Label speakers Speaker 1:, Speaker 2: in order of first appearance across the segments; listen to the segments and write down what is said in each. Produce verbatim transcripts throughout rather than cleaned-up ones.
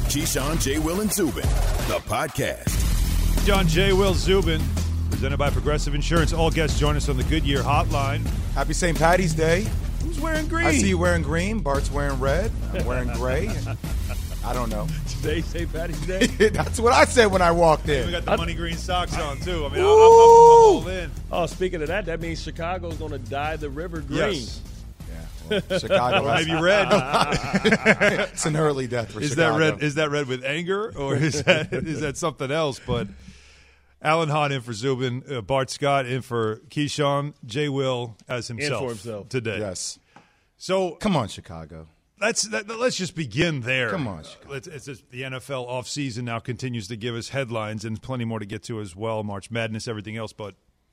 Speaker 1: Keyshawn, J. Will, and Zubin, the podcast.
Speaker 2: John J. Will Zubin, presented by Progressive Insurance. All guests join us on the Goodyear Hotline.
Speaker 3: Happy Saint Patty's Day.
Speaker 2: Who's wearing green?
Speaker 3: I see you wearing green. Bart's wearing red. I'm wearing gray. I don't know.
Speaker 4: Today's Saint Patty's Day?
Speaker 3: That's what I said when I walked in.
Speaker 2: We got the money green socks on, too. I mean, I'm, I'm, I'm all in.
Speaker 4: Oh, speaking of that, that means Chicago's going to dye the river green.
Speaker 3: Yes. Yeah, well, Chicago.
Speaker 2: Or maybe red.
Speaker 3: It's an early death for
Speaker 2: is
Speaker 3: Chicago.
Speaker 2: That red, is that red with anger, or is that is that something else? But Alan Hahn in for Zubin, uh, Bart Scott in for Keyshawn, J. Will as himself,
Speaker 4: in for himself
Speaker 2: today.
Speaker 3: Yes.
Speaker 2: So
Speaker 3: come on, Chicago.
Speaker 2: Let's that, let's just begin there.
Speaker 3: Come on, Chicago.
Speaker 2: Let's, it's just, the N F L offseason now continues to give us headlines and plenty more to get to as well. March Madness, everything else. But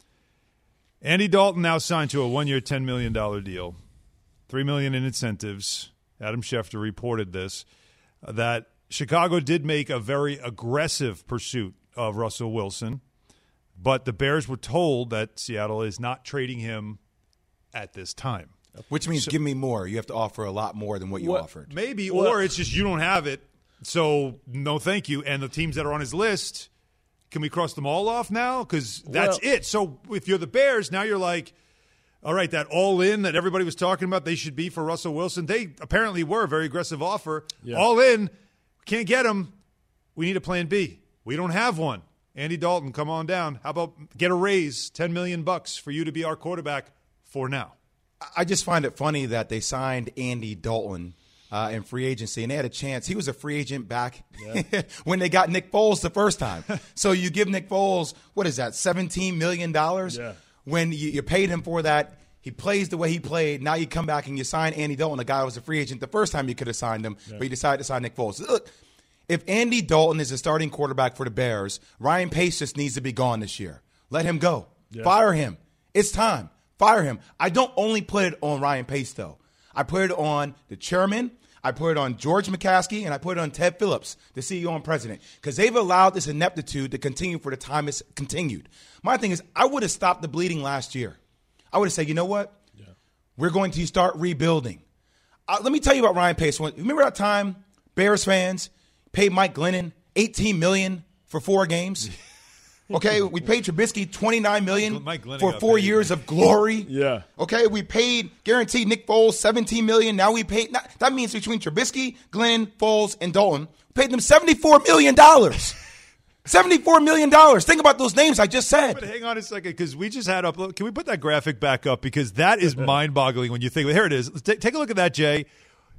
Speaker 2: Andy Dalton now signed to a one-year, ten million dollars deal, three million dollars in incentives. Adam Schefter reported this, uh, that Chicago did make a very aggressive pursuit of Russell Wilson, but the Bears were told that Seattle is not trading him at this time.
Speaker 3: Which means so, give me more. You have to offer a lot more than what you
Speaker 4: what,
Speaker 3: offered.
Speaker 2: Maybe,
Speaker 4: what?
Speaker 2: Or it's just you don't have it, so no thank you. And the teams that are on his list, can we cross them all off now? Because that's
Speaker 4: well,
Speaker 2: it. So if you're the Bears, now you're like, all right, that all-in that everybody was talking about they should be for Russell Wilson, they apparently were a very aggressive offer.
Speaker 4: Yeah.
Speaker 2: All-in, can't get him. We need a plan B. We don't have one. Andy Dalton, come on down. How about get a raise, ten million bucks for you to be our quarterback for now?
Speaker 3: I just find it funny that they signed Andy Dalton uh, in free agency, and they had a chance. He was a free agent back yeah. when they got Nick Foles the first time. So you give Nick Foles, what is that, seventeen million dollars?
Speaker 4: Yeah.
Speaker 3: When you, you paid him for that, he plays the way he played. Now you come back and you sign Andy Dalton, a guy who was a free agent the first time you could have signed him, yeah. but you decided to sign Nick Foles. Look, if Andy Dalton is a starting quarterback for the Bears, Ryan Pace just needs to be gone this year. Let him go. Yeah. Fire him. It's time. Fire him. I don't only put it on Ryan Pace, though. I put it on the chairman, I put it on George McCaskey, and I put it on Ted Phillips, the C E O and president, because they've allowed this ineptitude to continue for the time it's continued. My thing is, I would have stopped the bleeding last year. I would have said, you know what? Yeah. We're going to start rebuilding. Uh, let me tell you about Ryan Pace. Remember that time, Bears fans paid Mike Glennon eighteen million dollars for four games? Okay, we paid Trubisky twenty-nine million dollars for four years of glory.
Speaker 4: Yeah.
Speaker 3: Okay, we paid, guaranteed Nick Foles seventeen million dollars. Now we paid, not, that means between Trubisky, Glenn, Foles, and Dalton, we paid them seventy-four million dollars. seventy-four million dollars. Think about those names I just said.
Speaker 2: But hang on a second, because we just had up, can we put that graphic back up? Because that is mind-boggling when you think, here it is. Take, take a look at that, Jay.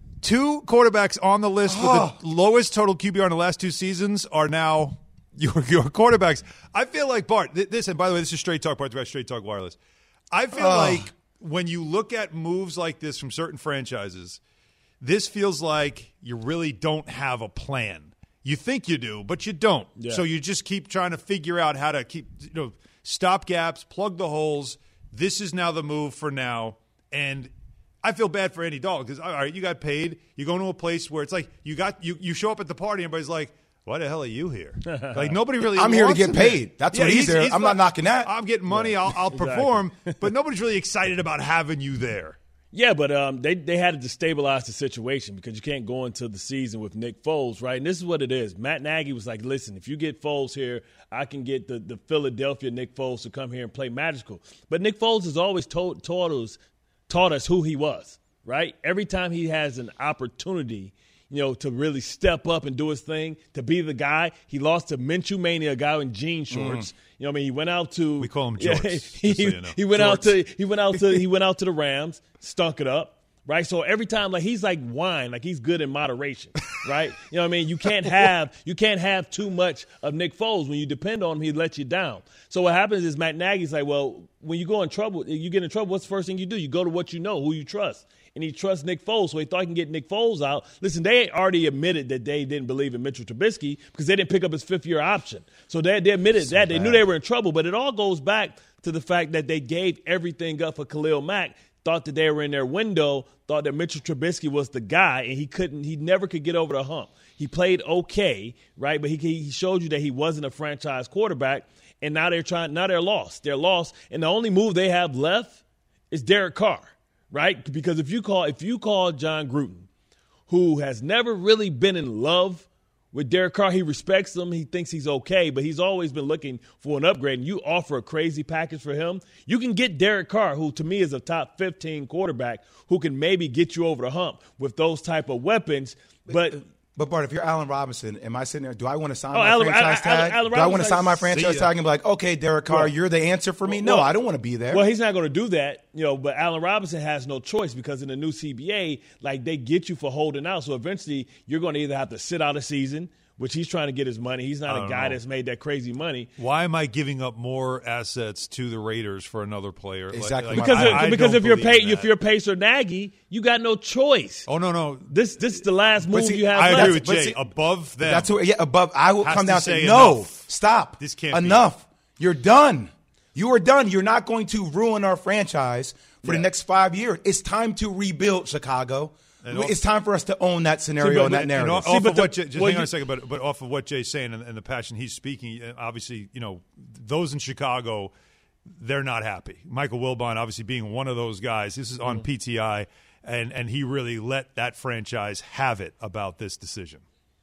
Speaker 2: Two quarterbacks on the list
Speaker 3: oh.
Speaker 2: with the lowest total Q B R in the last two seasons are now your, your quarterbacks. I feel like, Bart, this, and by the way, this is Straight Talk, Bart, Straight Talk Wireless. I feel
Speaker 3: oh.
Speaker 2: like when you look at moves like this from certain franchises, this feels like you really don't have a plan. You think you do, but you don't.
Speaker 4: Yeah.
Speaker 2: So you just keep trying to figure out how to keep, you know, stop gaps, plug the holes. This is now the move for now. And I feel bad for Andy Dalton because, all right, you got paid. You go to a place where it's like you got you, you show up at the party and everybody's like, why the hell are you here? Like, nobody really
Speaker 3: I'm here to
Speaker 2: wants
Speaker 3: get
Speaker 2: him
Speaker 3: paid.
Speaker 2: there.
Speaker 3: That's
Speaker 2: Yeah,
Speaker 3: what he's,
Speaker 2: he's
Speaker 3: there.
Speaker 2: he's
Speaker 3: I'm
Speaker 2: like,
Speaker 3: not knocking that.
Speaker 2: I'm getting money.
Speaker 4: Yeah.
Speaker 2: I'll, I'll
Speaker 4: Exactly.
Speaker 2: perform. But nobody's really excited about having you there.
Speaker 4: Yeah, but um, they, they had to destabilize the situation because you can't go into the season with Nick Foles, right? And this is what it is. Matt Nagy was like, listen, if you get Foles here, I can get the, the Philadelphia Nick Foles to come here and play magical. But Nick Foles has always told, taught us, taught us who he was, right? Every time he has an opportunity, you know, to really step up and do his thing, to be the guy. He lost to Minshew Mania, a guy in jean shorts. Mm. You know what I mean? He went out to
Speaker 2: We call him Jorts,
Speaker 4: Yeah,
Speaker 2: just
Speaker 4: he,
Speaker 2: so you know.
Speaker 4: he went
Speaker 2: Jorts.
Speaker 4: out to he went out to he went out to the Rams, stunk it up. Right, so every time, like he's like wine, like he's good in moderation, right? You know what I mean? You can't have you can't have too much of Nick Foles. When you depend on him, he lets you down. So what happens is Matt Nagy's like, well, when you go in trouble, you get in trouble. What's the first thing you do? You go to what you know, who you trust, and he trusts Nick Foles. So he thought he can get Nick Foles out. Listen, they already admitted that they didn't believe in Mitchell Trubisky because they didn't pick up his fifth year option. So they, they admitted
Speaker 3: so
Speaker 4: that they
Speaker 3: bad.
Speaker 4: knew they were in trouble. But it all goes back to the fact that they gave everything up for Khalil Mack. Thought that they were in their window, thought that Mitchell Trubisky was the guy, and he couldn't, he never could get over the hump. He played okay, right? But he he showed you that he wasn't a franchise quarterback, and now they're trying, now they're lost. They're lost, and the only move they have left is Derek Carr, right? Because if you call if you call John Gruden, who has never really been in love With Derek Carr, he respects him. He thinks he's okay, but he's always been looking for an upgrade. And you offer a crazy package for him, you can get Derek Carr, who to me is a top fifteen quarterback, who can maybe get you over the hump with those type of weapons. But
Speaker 3: But, Bart, if you're Allen Robinson, am I sitting there, do I want to sign
Speaker 4: Oh,
Speaker 3: my
Speaker 4: Allen-
Speaker 3: franchise
Speaker 4: Allen-
Speaker 3: tag?
Speaker 4: Allen
Speaker 3: do I want to
Speaker 4: Robinson-
Speaker 3: sign my franchise
Speaker 2: See ya.
Speaker 3: tag and be like, okay, Derek Carr,
Speaker 4: Well,
Speaker 3: you're the answer for me? No,
Speaker 4: well,
Speaker 3: I don't want to be there.
Speaker 4: Well, he's not going to do that, you know. But Allen Robinson has no choice because in the new C B A, like they get you for holding out. So eventually, you're going to either have to sit out a season, which he's trying to get his money. He's
Speaker 2: I
Speaker 4: not a
Speaker 2: don't
Speaker 4: guy
Speaker 2: know.
Speaker 4: that's made that crazy money.
Speaker 2: Why am I giving up more assets to the Raiders for another player? Like-
Speaker 3: Exactly.
Speaker 2: like,
Speaker 4: Because
Speaker 2: I-
Speaker 4: if,
Speaker 2: I
Speaker 4: because
Speaker 2: don't
Speaker 4: if you're
Speaker 2: believe
Speaker 4: pay,
Speaker 2: that.
Speaker 4: if you're Pacer Nagy, you got no choice.
Speaker 2: oh no no,
Speaker 4: This this is the last move
Speaker 3: see,
Speaker 4: you have
Speaker 2: I
Speaker 4: left.
Speaker 2: agree with
Speaker 3: but
Speaker 2: Jay.
Speaker 3: see-
Speaker 2: Above them,
Speaker 3: That's what, yeah, above. I will
Speaker 2: has
Speaker 3: come
Speaker 2: to
Speaker 3: down
Speaker 2: say
Speaker 3: to no,
Speaker 2: enough.
Speaker 3: stop.
Speaker 2: This can't be.
Speaker 3: enough. You're done. You are done. You're not going to ruin our franchise for the
Speaker 2: Yeah.
Speaker 3: next five years. It's time to rebuild Chicago.
Speaker 2: And all-
Speaker 3: It's time for us to own that scenario
Speaker 4: but-
Speaker 3: and that
Speaker 4: and
Speaker 3: narrative.
Speaker 2: And off,
Speaker 4: See,
Speaker 2: off
Speaker 4: but
Speaker 2: of
Speaker 4: the-
Speaker 2: what Jay, just
Speaker 4: well,
Speaker 2: hang on
Speaker 4: you-
Speaker 2: a second, but but off of what Jay's saying and, and the passion he's speaking, uh, obviously, you know, those in Chicago, they're not happy. Michael Wilbon, obviously, being one of those guys. This is on
Speaker 4: Mm-hmm.
Speaker 2: P T I, and and he really let that franchise have it about this decision.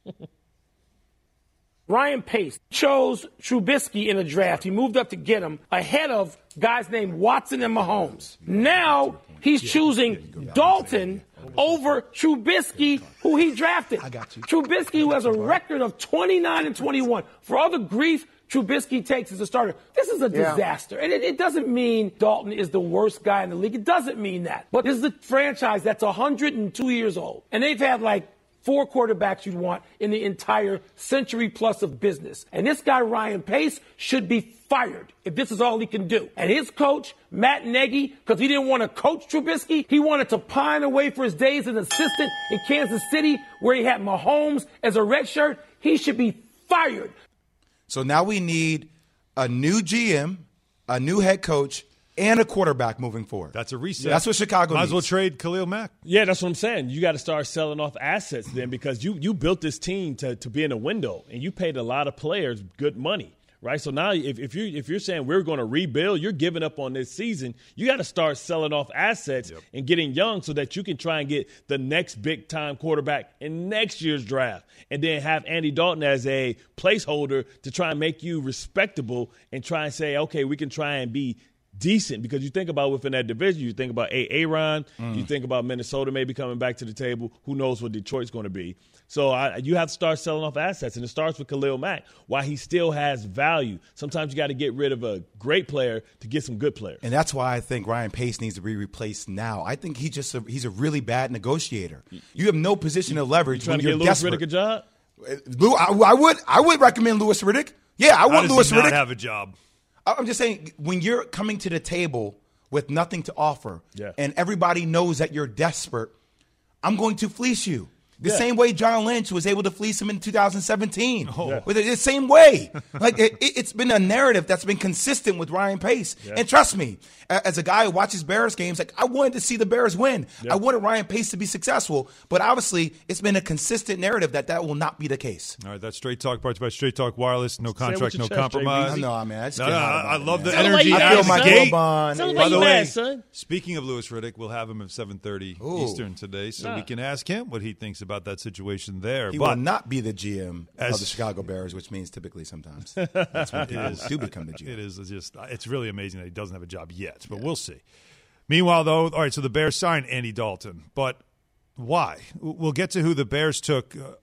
Speaker 5: Ryan Pace chose Trubisky in the draft. He moved up to get him ahead of guys named Watson and Mahomes. Now he's choosing Dalton over Trubisky, who he drafted.
Speaker 3: I got you.
Speaker 5: Trubisky, who has a record of twenty-nine and twenty-one. For all the grief Trubisky takes as a starter, this is a disaster. And it, it doesn't mean Dalton is the worst guy in the league. It doesn't mean that. But this is a franchise that's one hundred two years old. And they've had like four quarterbacks you'd want in the entire century plus of business. And this guy, Ryan Pace, should be fired if this is all he can do. And his coach, Matt Nagy, because he didn't want to coach Trubisky, he wanted to pine away for his days as an assistant in Kansas City where he had Mahomes as a redshirt. He should be fired.
Speaker 3: So now we need a new G M, a new head coach, and a quarterback moving forward.
Speaker 2: That's a reset.
Speaker 3: That's what Chicago
Speaker 2: Might
Speaker 3: needs.
Speaker 2: as well trade Khalil Mack.
Speaker 4: Yeah, that's what I'm saying. You got to start selling off assets then because you you built this team to, to be in a window and you paid a lot of players good money, right? So now if, if you if you're saying we're going to rebuild, you're giving up on this season. You got to start selling off assets
Speaker 2: Yep.
Speaker 4: and getting young so that you can try and get the next big time quarterback in next year's draft, and then have Andy Dalton as a placeholder to try and make you respectable and try and say, okay, we can try and be decent, because you think about within that division, you think about A. Aaron,
Speaker 2: Mm.
Speaker 4: you think about Minnesota maybe coming back to the table. Who knows what Detroit's going to be? So I, you have to start selling off assets, and it starts with Khalil Mack. While he still has value, sometimes you got to get rid of a great player to get some good players.
Speaker 3: And that's why I think Ryan Pace needs to be replaced now. I think he just a, he's a really bad negotiator. You have no position of leverage
Speaker 4: Trying
Speaker 3: when
Speaker 4: to
Speaker 3: you're
Speaker 4: get Louis
Speaker 3: desperate.
Speaker 4: Riddick a job?
Speaker 3: Lou, I, I would I would recommend Louis Riddick. Yeah, I
Speaker 2: How
Speaker 3: want
Speaker 2: does
Speaker 3: Louis
Speaker 2: he not
Speaker 3: Riddick.
Speaker 2: have a job?
Speaker 3: I- I'm just saying, when you're coming to the table with nothing to offer,
Speaker 4: Yeah.
Speaker 3: and everybody knows that you're desperate, I'm going to fleece you. The
Speaker 4: Yeah.
Speaker 3: same way John Lynch was able to fleece him in two thousand seventeen.
Speaker 2: Oh.
Speaker 3: With it, the same way. Like it, it- it's been a narrative that's been consistent with Ryan Pace. And trust me, a- as a guy who watches Bears games, like I wanted to see the Bears win. I wanted Ryan Pace to be successful. But obviously, it's been a consistent narrative that that will not be the case.
Speaker 2: All right, that's Straight Talk, brought to you by Straight Talk Wireless. No
Speaker 4: it with
Speaker 2: contract,
Speaker 4: your
Speaker 2: no
Speaker 4: chest,
Speaker 2: compromise.
Speaker 3: I know, I mean, I just
Speaker 2: No,
Speaker 3: get
Speaker 2: no,
Speaker 3: hot
Speaker 2: I,
Speaker 3: about
Speaker 2: I
Speaker 3: it,
Speaker 2: love
Speaker 3: man.
Speaker 2: the
Speaker 4: Sound
Speaker 2: energy.
Speaker 4: like you
Speaker 3: I
Speaker 4: mad,
Speaker 3: feel my
Speaker 4: son.
Speaker 3: Gilbon.
Speaker 4: Sound
Speaker 2: By
Speaker 4: like
Speaker 2: the
Speaker 4: you
Speaker 2: way,
Speaker 4: mad, son.
Speaker 2: speaking of Louis Riddick, we'll have him at seven thirty
Speaker 3: Ooh.
Speaker 2: Eastern today, so
Speaker 4: Nah.
Speaker 2: we can ask him what he thinks about that situation there.
Speaker 3: He
Speaker 2: but
Speaker 3: will not be the G M
Speaker 2: As-
Speaker 3: of the Chicago Bears, which means typically sometimes that's when people
Speaker 2: is.
Speaker 3: do become the G M.
Speaker 2: It is just it's really amazing that he doesn't have a job yet, but we'll see. Meanwhile, though, all right, so the Bears signed Andy Dalton, but why? We'll get to who the Bears took, uh,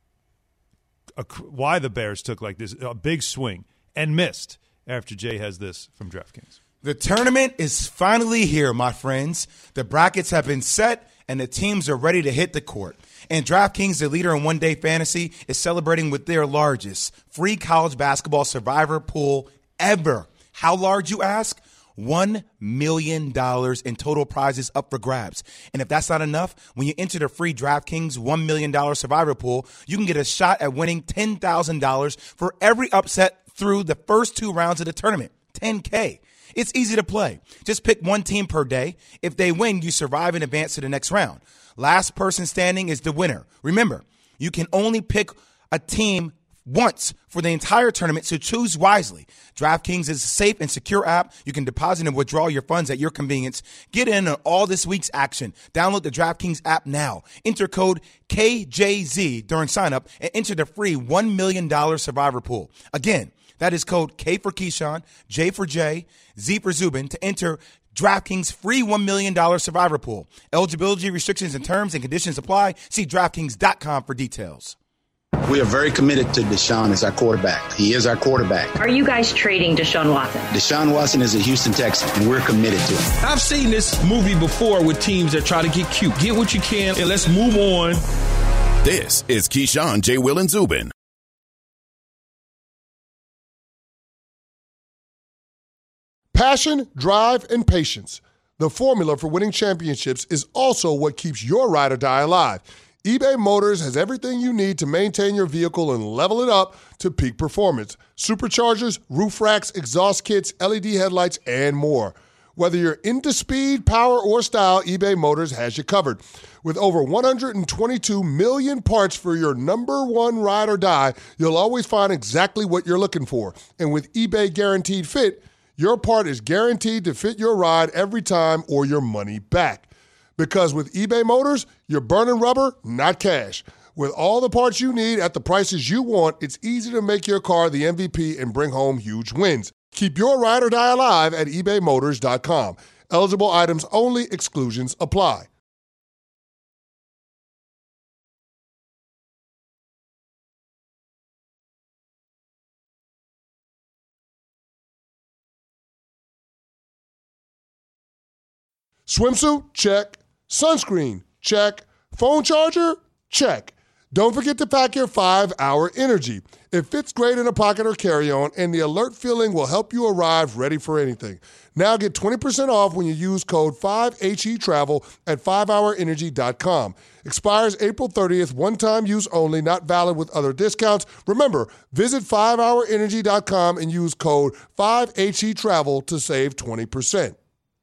Speaker 2: a, why the Bears took like this a big swing and missed. After Jay has this from DraftKings.
Speaker 3: The tournament is finally here, my friends. The brackets have been set, and the teams are ready to hit the court. And DraftKings, the leader in one-day fantasy, is celebrating with their largest free college basketball survivor pool ever. How large, you ask? one million dollars in total prizes up for grabs. And if that's not enough, when you enter the free DraftKings one million dollars survivor pool, you can get a shot at winning ten thousand dollars for every upset through the first two rounds of the tournament. ten K. It's easy to play. Just pick one team per day. If they win, you survive and advance to the next round. Last person standing is the winner. Remember, you can only pick a team once for the entire tournament, so choose wisely. DraftKings is a safe and secure app. You can deposit and withdraw your funds at your convenience. Get in on all this week's action. Download the DraftKings app now. Enter code K J Z during signup and enter the free one million dollars Survivor Pool. Again, that is code K for Keyshawn, J for Jay, Z for Zubin to enter DraftKings free one million dollars Survivor Pool. Eligibility restrictions and terms and conditions apply. See DraftKings dot com for details.
Speaker 6: We are very committed to Deshaun as our quarterback. He is our quarterback.
Speaker 7: Are you guys trading Deshaun Watson?
Speaker 6: Deshaun Watson is a Houston Texan, and we're committed to him.
Speaker 8: I've seen this movie before with teams that try to get cute. Get what you can, and let's move on.
Speaker 1: This is Keyshawn, J. Will, and Zubin.
Speaker 9: Passion, drive, and patience. The formula for winning championships is also what keeps your ride or die alive. eBay Motors has everything you need to maintain your vehicle and level it up to peak performance. Superchargers, roof racks, exhaust kits, L E D headlights, and more. Whether you're into speed, power, or style, eBay Motors has you covered. With over one hundred twenty-two million parts for your number one ride or die, you'll always find exactly what you're looking for. And with eBay Guaranteed Fit, your part is guaranteed to fit your ride every time or your money back. Because with eBay Motors, you're burning rubber, not cash. With all the parts you need at the prices you want, it's easy to make your car the M V P and bring home huge wins. Keep your ride or die alive at ebay motors dot com. Eligible items only. Exclusions apply. Swimsuit? Check. Sunscreen? Check. Phone charger? Check. Don't forget to pack your five hour Energy. It fits great in a pocket or carry-on, and the alert feeling will help you arrive ready for anything. Now get twenty percent off when you use code five H E travel at five hour energy dot com. Expires April thirtieth, one-time use only, not valid with other discounts. Remember, visit five hour energy dot com and use code five H E travel to save twenty percent.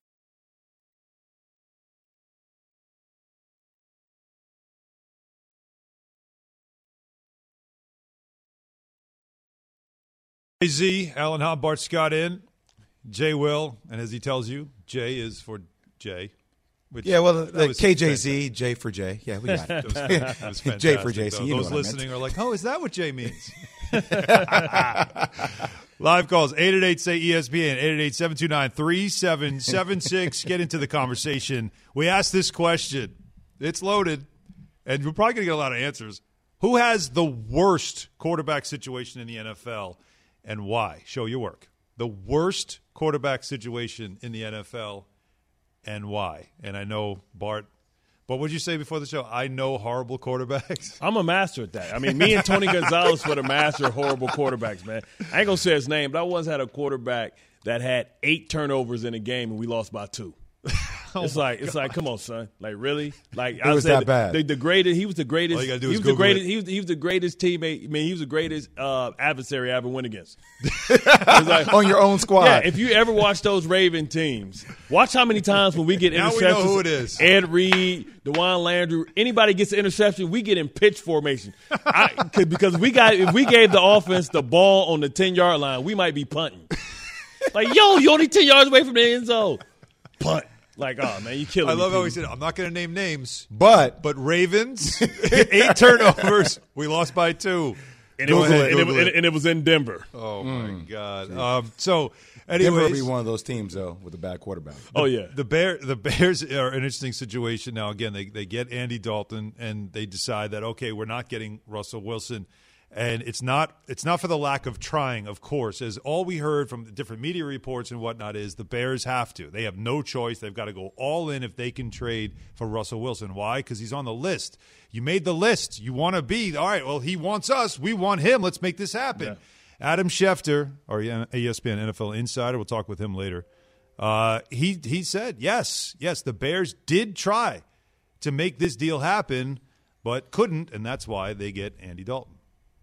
Speaker 2: Z, Alan Hobb, Bart Scott in, Jay Will, and as he tells you, J is for Jay. Which,
Speaker 3: yeah, well, the K J Z,
Speaker 2: fantastic.
Speaker 3: J for J. Yeah, we got it.
Speaker 2: It was, it was fantastic.
Speaker 3: J for J. So you
Speaker 2: Those
Speaker 3: know
Speaker 2: listening are like, oh, is that what J means? Live calls, eight eight eight, say E S P N, eight eight eight, seven two nine, three seven seven six. Get into the conversation. We asked this question. It's loaded, and we're probably going to get a lot of answers. Who has the worst quarterback situation in the N F L? And why? Show your work. The worst quarterback situation in the N F L and why? And I know, Bart, what would you say before the show? I know horrible quarterbacks.
Speaker 4: I'm a master at that. I mean, me and Tony Gonzalez were the master of horrible quarterbacks, man. I ain't going to say his name, but I once had a quarterback that had eight turnovers in a game and we lost by two. Oh it's like it's God. like come on, son. Like really? Like
Speaker 3: it I was that bad.
Speaker 4: The, the greatest. He was the greatest.
Speaker 2: All you gotta do
Speaker 4: he
Speaker 2: is
Speaker 4: was the greatest.
Speaker 2: it.
Speaker 4: He was, he was the greatest teammate. I mean, he was the greatest uh, adversary I ever went against. Like,
Speaker 3: on your own squad.
Speaker 4: Yeah. If you ever watch those Raven teams, watch how many times when we get
Speaker 2: now
Speaker 4: interceptions.
Speaker 2: We know who it is.
Speaker 4: Ed Reed, DeJuan Landry, anybody gets an interception, we get in pitch formation. I, because we got if we gave the offense the ball on the ten yard line, we might be punting. Like yo, you only ten yards away from the end zone. Punt. Like, oh, man, you killing
Speaker 2: I
Speaker 4: me.
Speaker 2: love
Speaker 4: people.
Speaker 2: how he said, I'm not going to name names.
Speaker 3: But.
Speaker 2: But Ravens, eight turnovers. We lost by two.
Speaker 4: And it, was, ahead, and, it, it. and it was in Denver.
Speaker 2: Oh,
Speaker 3: mm.
Speaker 2: my God. Um, so, anyways.
Speaker 3: Denver will be one of those teams, though, with a bad quarterback.
Speaker 2: The,
Speaker 4: oh, yeah.
Speaker 2: The Bear, the Bears are an interesting situation. Now, again, they, they get Andy Dalton, and they decide that, okay, we're not getting Russell Wilson. And it's not it's not for the lack of trying, of course, as all we heard from the different media reports and whatnot is the Bears have to. They have no choice. They've got to go all in if they can trade for Russell Wilson. Why? Because he's on the list. You made the list. You want to be, all right, well, he wants us. We want him. Let's make this happen. Yeah. Adam Schefter, our E S P N N F L insider, we'll talk with him later, uh, he, he said, yes, yes, the Bears did try to make this deal happen, but couldn't, and that's why they get Andy Dalton.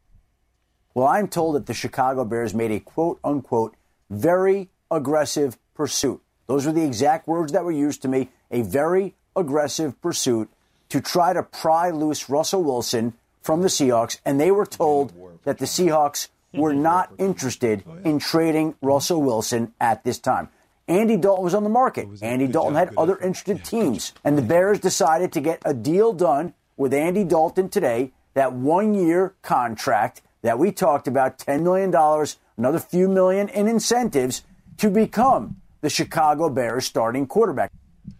Speaker 10: Well, I'm told that the Chicago Bears made a quote-unquote very aggressive pursuit. Those were the exact words that were used to me, a very aggressive pursuit to try to pry loose Russell Wilson from the Seahawks, and they were told that the Seahawks were not interested in trading Russell Wilson at this time. Andy Dalton was on the market. Andy Dalton had other interested teams. And the Bears decided to get a deal done with Andy Dalton today, that one-year contract that we talked about, ten million dollars, another few million in incentives to become the Chicago Bears starting quarterback.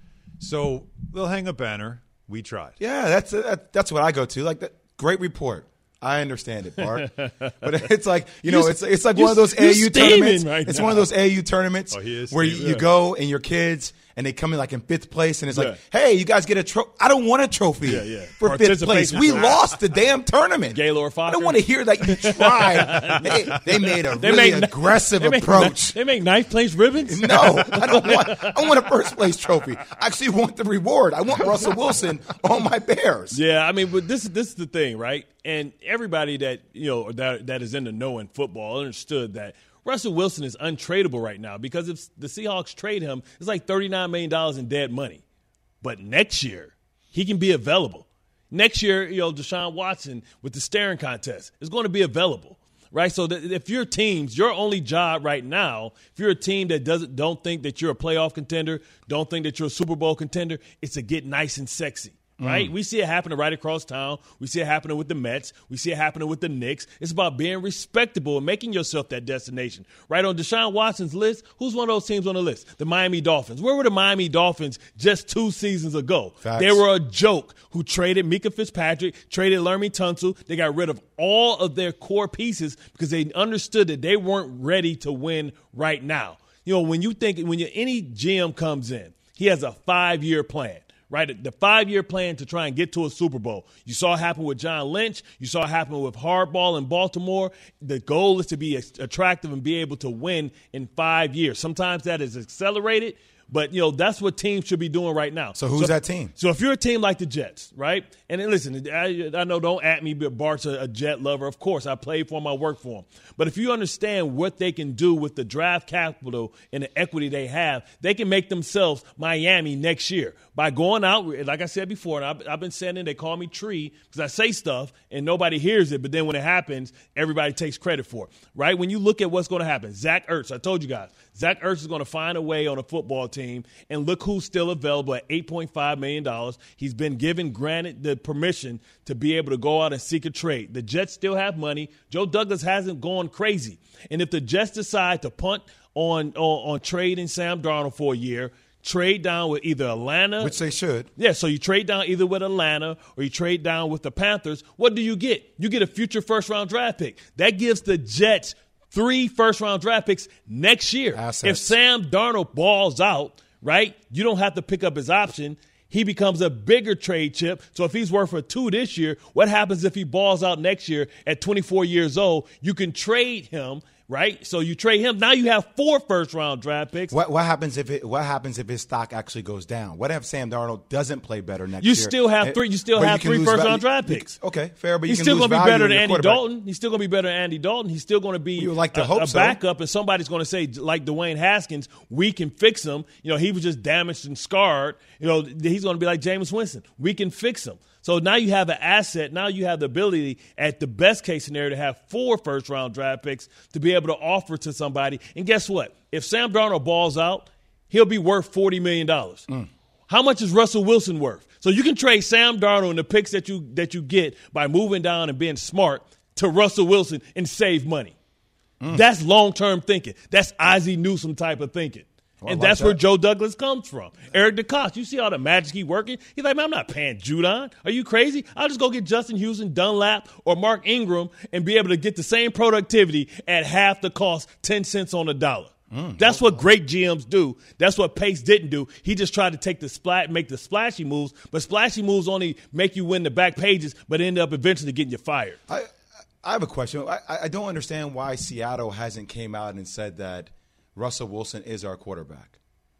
Speaker 2: So they'll hang a banner. We tried.
Speaker 3: Yeah, that's that, that's what I go to. Like, that great report. I understand it, Bart. But it's like, you know, it's it's like one of those A A U tournaments.
Speaker 4: Right
Speaker 3: it's
Speaker 4: now.
Speaker 3: one of those A A U tournaments
Speaker 2: oh, he is
Speaker 3: where you,
Speaker 2: steaming.
Speaker 3: you go and your kids and they come in like in fifth place and it's
Speaker 4: Yeah.
Speaker 3: like, hey, you guys get a trophy. I don't want a trophy
Speaker 4: Yeah, yeah.
Speaker 3: for fifth place.
Speaker 4: Participation
Speaker 3: We
Speaker 4: trophy.
Speaker 3: lost the damn tournament.
Speaker 4: Gaylord Fokker.
Speaker 3: I don't want to hear that you tried. they, they made a
Speaker 4: They
Speaker 3: really
Speaker 4: make-
Speaker 3: aggressive
Speaker 4: they make
Speaker 3: approach.
Speaker 4: They make ninth place ribbons?
Speaker 3: No, I don't want. I want a first place trophy. I actually want the reward. I want Russell Wilson on my Bears.
Speaker 4: Yeah, I mean, but this is this is the thing, right? And everybody that you know that that is in the know in football understood that Russell Wilson is untradeable right now because if the Seahawks trade him, it's like thirty-nine million dollars in dead money. But next year, he can be available. Next year, you know, Deshaun Watson with the staring contest is going to be available, right? So that if your teams, your only job right now, if you're a team that doesn't don't think that you're a playoff contender, don't think that you're a Super Bowl contender, it's to get nice and sexy. Right? Mm. We see it happening right across town. We see it happening with the Mets. We see it happening with the Knicks. It's about being respectable and making yourself that destination. Right on Deshaun Watson's list, who's one of those teams on the list? The Miami Dolphins. Where were the Miami Dolphins just two seasons ago?
Speaker 3: Facts.
Speaker 4: They were a joke who traded Mika Fitzpatrick, traded Laramie Tunsil. They got rid of all of their core pieces because they understood that they weren't ready to win right now. You know, when you think, when you, any G M comes in, he has a five-year plan. Right, the five-year plan to try and get to a Super Bowl. You saw it happen with John Lynch. You saw it happen with Harbaugh in Baltimore. The goal is to be attractive and be able to win in five years. Sometimes that is accelerated, but, you know, that's what teams should be doing right now.
Speaker 3: So who's
Speaker 4: so,
Speaker 3: that team?
Speaker 4: So if you're a team like the Jets, right, and then listen, I, I know don't at me, but Bart's a, a Jet lover. Of course, I played for him. I work for him. But if you understand what they can do with the draft capital and the equity they have, they can make themselves Miami next year by going out, like I said before, and I've, I've been saying it, they call me Tree because I say stuff and nobody hears it, but then when it happens, everybody takes credit for it, right? When you look at what's going to happen, Zach Ertz, I told you guys, Zach Ertz is going to find a way on a football team, and look who's still available at eight point five million dollars. He's been given, granted, the permission to be able to go out and seek a trade. The Jets still have money. Joe Douglas hasn't gone crazy. And if the Jets decide to punt on, on, on trading Sam Darnold for a year, trade down with either Atlanta.
Speaker 3: Which they should.
Speaker 4: Yeah, so you trade down either with Atlanta or you trade down with the Panthers. What do you get? You get a future first-round draft pick. That gives the Jets three first-round draft picks next year.
Speaker 3: Assets.
Speaker 4: If Sam Darnold balls out, right, you don't have to pick up his option. He becomes a bigger trade chip. So if he's worth a two this year, what happens if he balls out next year at twenty-four years old? You can trade him, right? So you trade him. Now you have four first-round draft picks.
Speaker 3: What what happens if it what happens if his stock actually goes down? What if Sam Darnold doesn't play better next
Speaker 4: You
Speaker 3: year?
Speaker 4: still have three. You still
Speaker 3: But
Speaker 4: have
Speaker 3: can
Speaker 4: three
Speaker 3: lose
Speaker 4: first-round
Speaker 3: value-
Speaker 4: draft picks.
Speaker 3: Okay, fair, but you
Speaker 4: He's
Speaker 3: can
Speaker 4: still
Speaker 3: lose
Speaker 4: going to be
Speaker 3: value
Speaker 4: better
Speaker 3: in
Speaker 4: than
Speaker 3: your
Speaker 4: Andy
Speaker 3: quarterback.
Speaker 4: Dalton. He's still going to be better than Andy Dalton. He's still going to be
Speaker 3: You would like to
Speaker 4: a,
Speaker 3: hope
Speaker 4: a
Speaker 3: so.
Speaker 4: backup, and somebody's going to say, like Dwayne Haskins, we can fix him. You know, he was just damaged and scarred. You know, he's going to be like Jameis Winston. We can fix him. So now you have an asset. Now you have the ability, at the best case scenario, to have four first-round draft picks to be able to offer to somebody. And guess what? If Sam Darnold balls out, he'll be worth forty million dollars. Mm. How much is Russell Wilson worth? So you can trade Sam Darnold and the picks that you that you get by moving down and being smart to Russell Wilson and save money. Mm. That's long-term thinking. That's Ozzie Newsome type of thinking.
Speaker 3: Well,
Speaker 4: and
Speaker 3: like
Speaker 4: that's
Speaker 3: that.
Speaker 4: where Joe Douglas comes from. Eric DeCoste, you see all the magic he working? He's like, man, I'm not paying Judon. Are you crazy? I'll just go get Justin Houston, Dunlap, or Mark Ingram and be able to get the same productivity at half the cost, ten cents on the dollar. Mm, that's what great G Ms do. That's what Pace didn't do. He just tried to take the splat, make the splashy moves, but splashy moves only make you win the back pages, but end up eventually getting you fired.
Speaker 3: I I have a question. I, I don't understand why Seattle hasn't came out and said that Russell Wilson is our quarterback.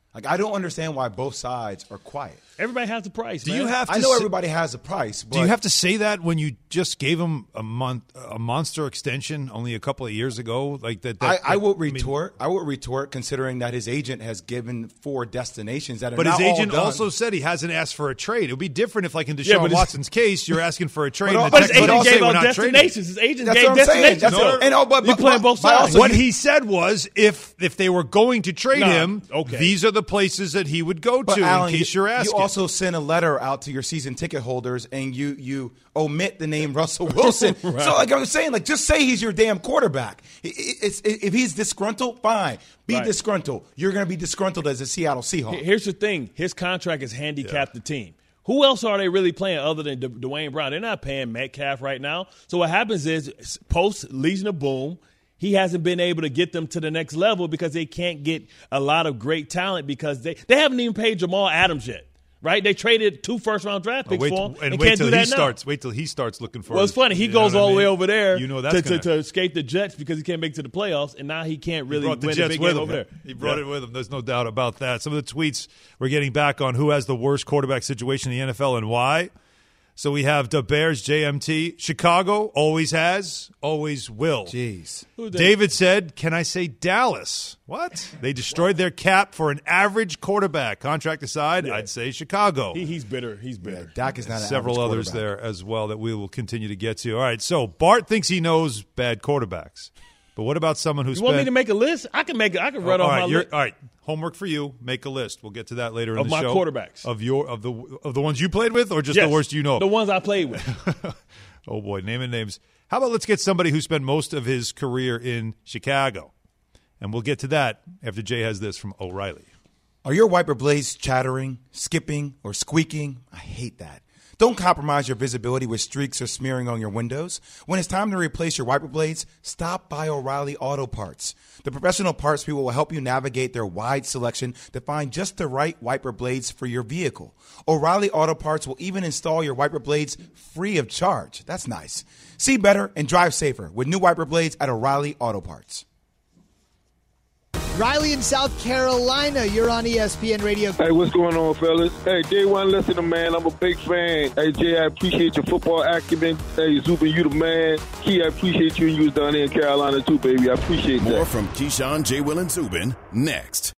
Speaker 3: Like, I don't understand why both sides are quiet.
Speaker 4: Everybody has a price,
Speaker 2: Do
Speaker 4: man.
Speaker 2: you have to
Speaker 3: I know
Speaker 2: say,
Speaker 3: everybody has a price, but
Speaker 2: Do you have to say that when you just gave him a month, a monster extension only a couple of years ago? Like that. that
Speaker 3: I, I will
Speaker 2: I mean,
Speaker 3: retort. I will retort, considering that his agent has given four destinations that are
Speaker 2: But
Speaker 3: not
Speaker 2: his agent
Speaker 3: all done.
Speaker 2: also said he hasn't asked for a trade. It would be different if, like in Deshaun
Speaker 4: Yeah, but his-
Speaker 2: Watson's case, you're asking for a trade.
Speaker 3: But-
Speaker 2: and the
Speaker 3: but
Speaker 4: But his
Speaker 2: Texans
Speaker 4: agent
Speaker 2: all say
Speaker 4: gave
Speaker 2: we're
Speaker 4: out
Speaker 2: not trading.
Speaker 4: destinations. His agent
Speaker 3: That's
Speaker 4: gave
Speaker 3: what I'm saying.
Speaker 4: destinations.
Speaker 3: That's what- and, oh, but-
Speaker 4: you
Speaker 3: but-
Speaker 4: playing both
Speaker 3: but
Speaker 4: sides.
Speaker 3: also
Speaker 2: What
Speaker 3: you-
Speaker 2: he said was, if if they were going to trade
Speaker 4: Nah,
Speaker 2: him,
Speaker 4: okay.
Speaker 2: these are the places that he would go
Speaker 3: But
Speaker 2: to.
Speaker 3: Alan,
Speaker 2: in case
Speaker 3: you,
Speaker 2: you're asking,
Speaker 3: you also sent a letter out to your season ticket holders, and you you omit the name Russell Wilson.
Speaker 4: Right.
Speaker 3: So, like I was saying, like just say he's your damn quarterback. It- it- It's, if he's disgruntled, fine, be
Speaker 4: Right.
Speaker 3: disgruntled. You're going to be disgruntled as a Seattle Seahawks.
Speaker 4: Here's the thing: his contract has handicapped the team. Who else are they really playing other than D- Dwayne Brown? They're not paying Metcalf right now. So what happens is, post Legion of Boom, he hasn't been able to get them to the next level because they can't get a lot of great talent because they, they haven't even paid Jamal Adams yet. Right? They traded two first-round draft
Speaker 2: Oh,
Speaker 4: picks
Speaker 2: wait,
Speaker 4: for him
Speaker 2: and,
Speaker 4: and,
Speaker 2: wait
Speaker 4: can't
Speaker 2: till
Speaker 4: do that
Speaker 2: he
Speaker 4: now.
Speaker 2: starts. Wait till he starts looking for.
Speaker 4: Well, it's funny. He
Speaker 2: you know
Speaker 4: goes
Speaker 2: what I
Speaker 4: all the way
Speaker 2: mean?
Speaker 4: over there
Speaker 2: You know
Speaker 4: to,
Speaker 2: that's
Speaker 4: to,
Speaker 2: gonna,
Speaker 4: to escape the Jets because he can't make it to the playoffs, and now he can't really
Speaker 2: He brought the
Speaker 4: win a
Speaker 2: Jets
Speaker 4: big
Speaker 2: with
Speaker 4: game
Speaker 2: him.
Speaker 4: over there.
Speaker 2: He brought
Speaker 4: Yeah.
Speaker 2: it with him. There's no doubt about that. Some of the tweets we're getting back on who has the worst quarterback situation in the N F L and why. So we have the Bears, J M T. Chicago always has, always will.
Speaker 3: Jeez.
Speaker 2: David said, can I say Dallas? What? They destroyed their cap for an average quarterback. Contract aside,
Speaker 4: Yeah.
Speaker 2: I'd say Chicago.
Speaker 4: He, he's bitter. He's
Speaker 3: Yeah,
Speaker 4: bitter.
Speaker 3: Dak is not an
Speaker 2: Several
Speaker 3: average
Speaker 2: others
Speaker 3: quarterback.
Speaker 2: there as well that we will continue to get to. All right, so Bart thinks he knows bad quarterbacks. But what about someone who's
Speaker 4: You want me to make a list? I can make. I can run
Speaker 2: all
Speaker 4: off
Speaker 2: right,
Speaker 4: my
Speaker 2: you're-
Speaker 4: list.
Speaker 2: all right, homework for you. Make a list. We'll get to that later in
Speaker 4: Of
Speaker 2: the
Speaker 4: my
Speaker 2: show.
Speaker 4: quarterbacks.
Speaker 2: Of your of the of the ones you played with, or just
Speaker 4: Yes,
Speaker 2: the worst you know?
Speaker 4: The ones I played with.
Speaker 2: Oh boy, naming names. How about let's get somebody who spent most of his career in Chicago, and we'll get to that after Jay has this from O'Reilly.
Speaker 3: Are your wiper blades chattering, skipping, or squeaking? I hate that. Don't compromise your visibility with streaks or smearing on your windows. When it's time to replace your wiper blades, stop by O'Reilly Auto Parts. The professional parts people will help you navigate their wide selection to find just the right wiper blades for your vehicle. O'Reilly Auto Parts will even install your wiper blades free of charge. That's nice. See better and drive safer with new wiper blades at O'Reilly Auto Parts.
Speaker 11: Riley in South Carolina, you're on E S P N Radio.
Speaker 12: Hey, what's going on, fellas? Hey, day one listener, man. I'm a big fan. Hey, Jay, I appreciate your football acumen. Hey, Zubin, you the man. Key, I appreciate you. You was down there in Carolina, too, baby. I appreciate that.
Speaker 1: More from Keyshawn, J. Will, and Zubin next.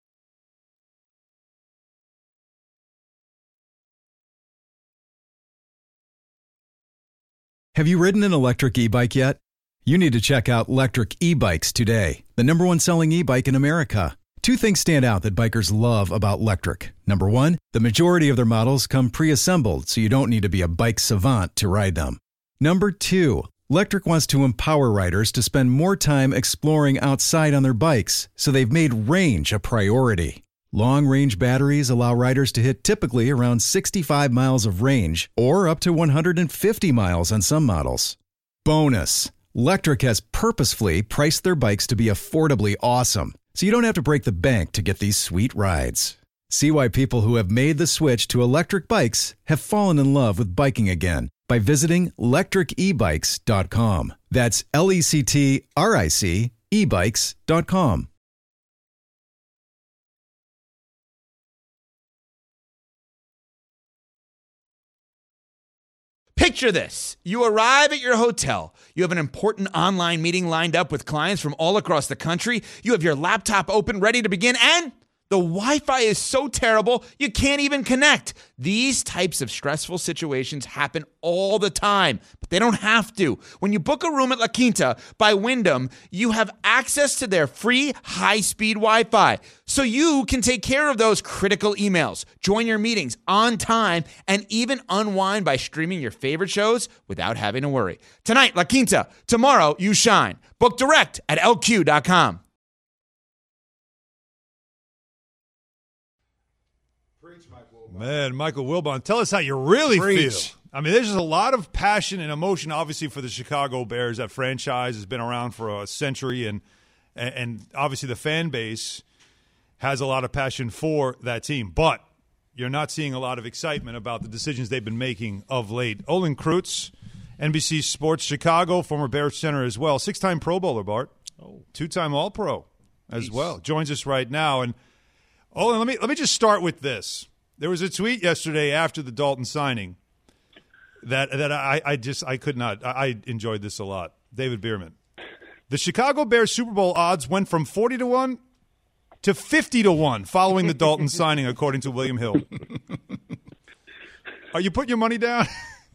Speaker 13: Have you ridden an electric e-bike yet? You need to check out Lectric E-Bikes today, the number one selling e-bike in America. Two things stand out that bikers love about Lectric. Number one, the majority of their models come pre-assembled, so you don't need to be a bike savant to ride them. Number two, Lectric wants to empower riders to spend more time exploring outside on their bikes, so they've made range a priority. Long-range batteries allow riders to hit typically around sixty-five miles of range, or up to one hundred fifty miles on some models. Bonus! Lectric has purposefully priced their bikes to be affordably awesome, so you don't have to break the bank to get these sweet rides. See why people who have made the switch to electric bikes have fallen in love with biking again by visiting lectric e bikes dot com. That's L E C T R I C e bikes dot com.
Speaker 14: Picture this. You arrive at your hotel. You have an important online meeting lined up with clients from all across the country. You have your laptop open, ready to begin, and the Wi-Fi is so terrible, you can't even connect. These types of stressful situations happen all the time, but they don't have to. When you book a room at La Quinta by Wyndham, you have access to their free high-speed Wi-Fi, so you can take care of those critical emails, join your meetings on time, and even unwind by streaming your favorite shows without having to worry. Tonight, La Quinta. Tomorrow, you shine. Book direct at L Q dot com.
Speaker 2: Man, Michael Wilbon, tell us how you really
Speaker 3: Preach.
Speaker 2: feel. I mean, there's just a lot of passion and emotion, obviously, for the Chicago Bears. That franchise has been around for a century, and and obviously the fan base has a lot of passion for that team. But you're not seeing a lot of excitement about the decisions they've been making of late. Olin Kreutz, N B C Sports Chicago, former Bears center as well, six-time Pro Bowler, Bart. Oh. Two-time All-Pro as
Speaker 4: Nice.
Speaker 2: well. Joins us right now, and Oh, and let me let me just start with this. There was a tweet yesterday after the Dalton signing that that I, I just I could not. I, I enjoyed this a lot. David Bierman. The Chicago Bears Super Bowl odds went from forty to one to fifty to one following the Dalton signing, according to William Hill. Are you putting your money down?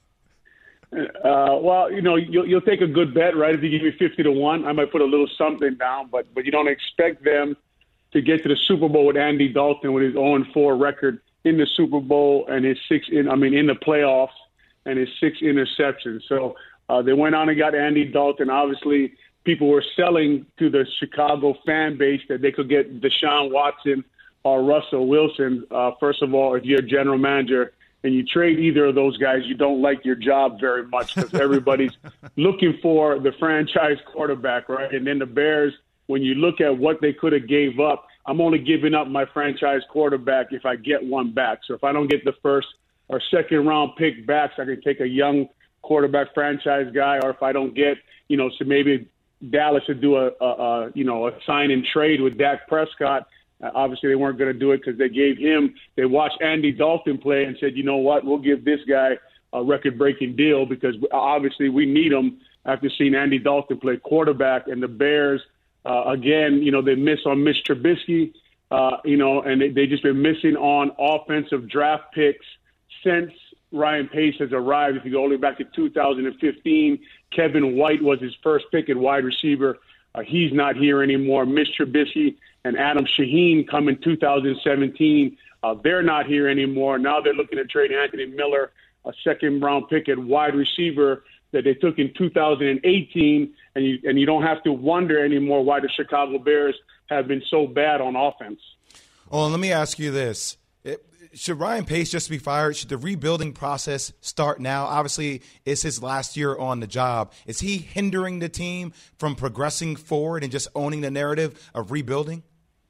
Speaker 15: Uh, well, you know, you'll, you'll take a good bet, right? If you give me fifty to one, I might put a little something down, but but you don't expect them to get to the Super Bowl with Andy Dalton with his oh and four record in the Super Bowl and his six in I mean in the playoffs and his six interceptions. So uh, they went on and got Andy Dalton. Obviously, people were selling to the Chicago fan base that they could get Deshaun Watson or Russell Wilson. Uh, first of all, if you're a general manager and you trade either of those guys, you don't like your job very much because everybody's looking for the franchise quarterback, right? And then the Bears, when you look at what they could have gave up, I'm only giving up my franchise quarterback if I get one back. So if I don't get the first or second round pick backs, I can take a young quarterback franchise guy, or if I don't get, you know, so maybe Dallas would do a, a, a you know, a sign and trade with Dak Prescott. Uh, obviously, they weren't going to do it because they gave him – they watched Andy Dalton play and said, you know what, we'll give this guy a record-breaking deal because obviously we need him after seeing Andy Dalton play quarterback. And the Bears, uh, again, you know, they miss on Mitch Trubisky, uh, you know, and they, they just been missing on offensive draft picks since Ryan Pace has arrived. If you go all the way back to two thousand fifteen, Kevin White was his first pick at wide receiver. Uh, he's not here anymore. Mitch Trubisky and Adam Shaheen come in two thousand seventeen. Uh, they're not here anymore. Now they're looking at trading Anthony Miller, a second-round pick at wide receiver that they took in two thousand eighteen, and you, and you don't have to wonder anymore why the Chicago Bears have been so bad on offense.
Speaker 3: Oh, and let me ask you this. It, should Ryan Pace just be fired? Should the rebuilding process start now? Obviously, it's his last year on the job. Is he hindering the team from progressing forward and just owning the narrative of rebuilding?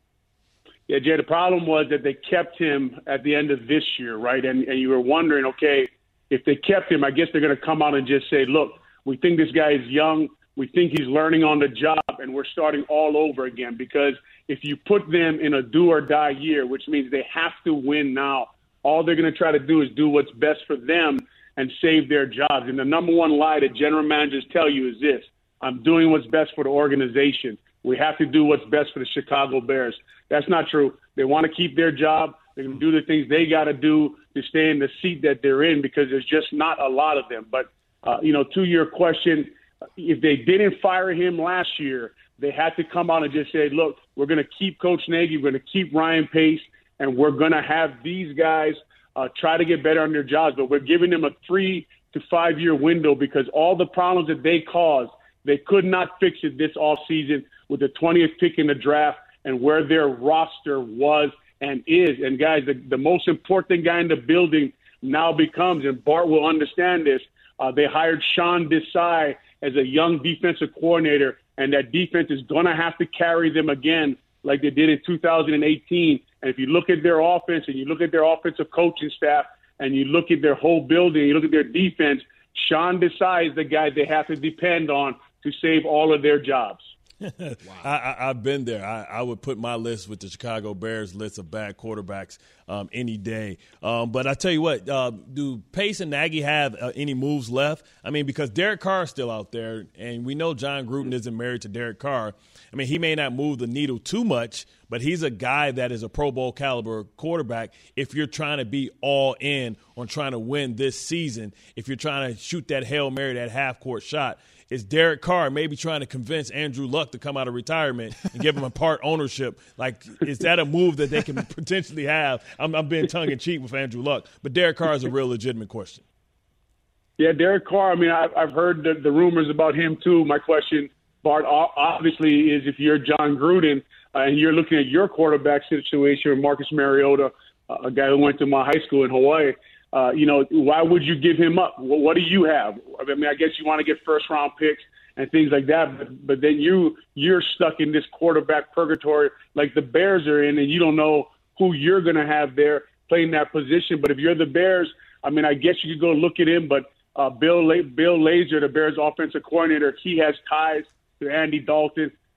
Speaker 15: Yeah, Jay, the problem was that they kept him at the end of this year, right? And, and you were wondering, okay, if they kept him, I guess they're going to come out and just say, look, we think this guy is young. We think he's learning on the job, and we're starting all over again. Because if you put them in a do-or-die year, which means they have to win now, all they're going to try to do is do what's best for them and save their jobs. And the number one lie that general managers tell you is this: I'm doing what's best for the organization. We have to do what's best for the Chicago Bears. That's not true. They want to keep their job. They're going to do the things they got to do to stay in the seat that they're in because there's just not a lot of them. But, uh, you know, to your question, if they didn't fire him last year, they had to come out and just say, look, we're going to keep Coach Nagy, we're going to keep Ryan Pace, and we're going to have these guys uh, try to get better on their jobs. But we're giving them a three to five-year window because all the problems that they caused, they could not fix it this offseason with the twentieth pick in the draft and where their roster was and is. And, guys, the, the most important guy in the building now becomes, and Bart will understand this, uh, they hired Sean Desai as a young defensive coordinator, and that defense is going to have to carry them again like they did in two thousand eighteen. And if you look at their offense and you look at their offensive coaching staff and you look at their whole building, you look at their defense, Sean Desai is the guy they have to depend on to save all of their jobs.
Speaker 4: Wow. I, I, I've been there. I, I would put my list with the Chicago Bears list of bad quarterbacks um, any day. Um, but I tell you what, uh, do Pace and Nagy have uh, any moves left? I mean, because Derek Carr is still out there, and we know John Gruden isn't married to Derek Carr. I mean, he may not move the needle too much, but he's a guy that is a Pro Bowl caliber quarterback if you're trying to be all in on trying to win this season, if you're trying to shoot that Hail Mary, that half-court shot. Is Derek Carr maybe trying to convince Andrew Luck to come out of retirement and give him a part ownership? Like, is that a move that they can potentially have? I'm, I'm being tongue-in-cheek with Andrew Luck, but Derek Carr is a real legitimate question.
Speaker 15: Yeah, Derek Carr, I mean, I've, I've heard the, the rumors about him too. My question, Bart, obviously is if you're John Gruden uh, and you're looking at your quarterback situation with Marcus Mariota, uh, a guy who went to my high school in Hawaii, Uh, you know, why would you give him up? Well, what do you have? I mean, I guess you want to get first-round picks and things like that, but, but then you, you're stuck in this quarterback purgatory like the Bears are in, and you don't know who you're going to have there playing that position. But if you're the Bears, I mean, I guess you could go look at him, but uh, Bill La- Bill Lazor, the Bears offensive coordinator, he has ties to Andy Dalton.